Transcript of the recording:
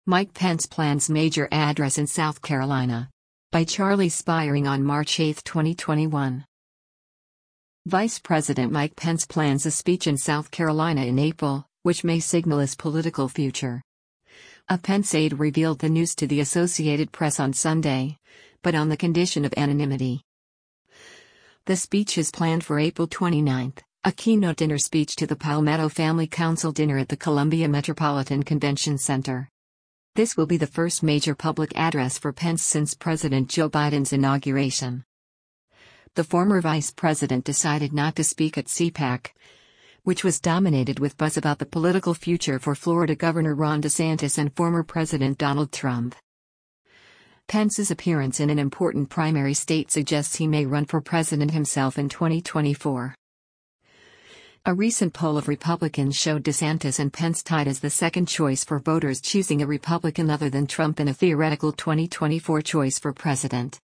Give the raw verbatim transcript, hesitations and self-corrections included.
Mike Pence plans major address in South Carolina. By Charlie Spiering on March eighth, twenty twenty-one. Vice President Mike Pence plans a speech in South Carolina in April, which may signal his political future. A Pence aide revealed the news to the Associated Press on Sunday, but on the condition of anonymity. The speech is planned for April twenty-ninth, a keynote dinner speech to the Palmetto Family Council dinner at the Columbia Metropolitan Convention Center. This will be the first major public address for Pence since President Joe Biden's inauguration. The former vice president decided not to speak at CPAC, which was dominated with buzz about the political future for Florida Governor Ron DeSantis and former President Donald Trump. Pence's appearance in an important primary state suggests he may run for president himself in twenty twenty-four. A recent poll of Republicans showed DeSantis and Pence tied as the second choice for voters choosing a Republican other than Trump in a theoretical twenty twenty-four choice for president.